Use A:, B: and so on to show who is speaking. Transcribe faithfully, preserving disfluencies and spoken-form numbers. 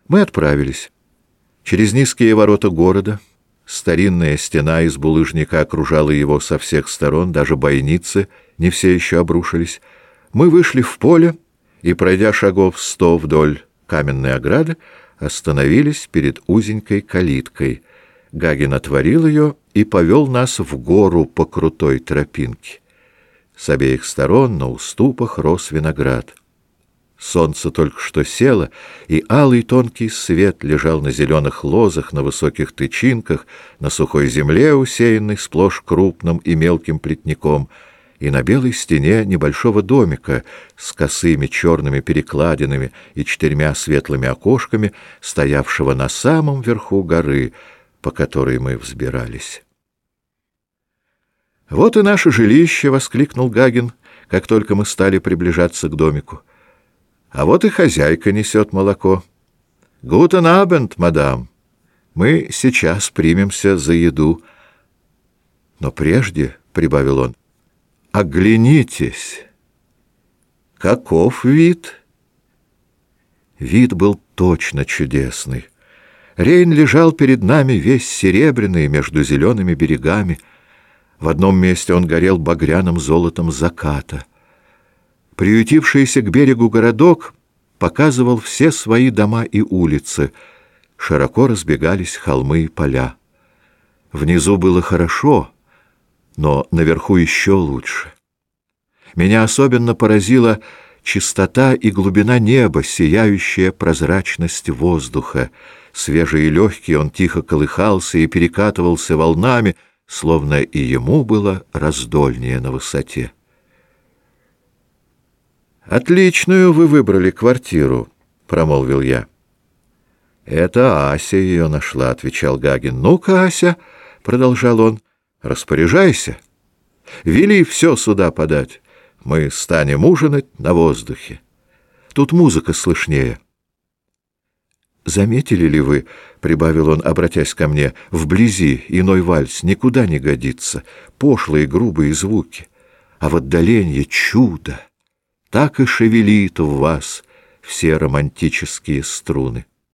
A: Мы отправились. Через низкие ворота города, старинная стена из булыжника окружала его со всех сторон, даже бойницы не все еще обрушились. Мы вышли в поле и, пройдя шагов сто вдоль каменной ограды, остановились перед узенькой калиткой. Гагин отворил ее и повел нас в гору по крутой тропинке. С обеих сторон на уступах рос виноград. Солнце только что село, и алый тонкий свет лежал на зеленых лозах, на высоких тычинках, на сухой земле, усеянной сплошь крупным и мелким плетняком, и на белой стене небольшого домика с косыми черными перекладинами и четырьмя светлыми окошками, стоявшего на самом верху горы, по которой мы взбирались. «Вот и наше жилище!» — воскликнул Гагин, как только мы стали приближаться к домику. «А вот и хозяйка несет молоко. Гутен абенд, мадам. Мы сейчас примемся за еду. Но прежде, — прибавил он, — оглянитесь. Каков вид?» Вид был точно чудесный. Рейн лежал перед нами весь серебряный между зелеными берегами. В одном месте он горел багряным золотом заката. Приютившийся к берегу городок показывал все свои дома и улицы. Широко разбегались холмы и поля. Внизу было хорошо, но наверху еще лучше. Меня особенно поразила чистота и глубина неба, сияющая прозрачность воздуха. Свежий и легкий он тихо колыхался и перекатывался волнами, словно и ему было раздольнее на высоте. «Отличную вы выбрали квартиру», — промолвил я. «Это Ася ее нашла», — отвечал Гагин. «Ну-ка, Ася», — продолжал он, — «распоряжайся. Вели все сюда подать. Мы станем ужинать на воздухе. Тут музыка слышнее». «Заметили ли вы, — прибавил он, обратясь ко мне, — вблизи иной вальс никуда не годится, пошлые грубые звуки, а в отдалении чудо. Так и шевелит в вас все романтические струны».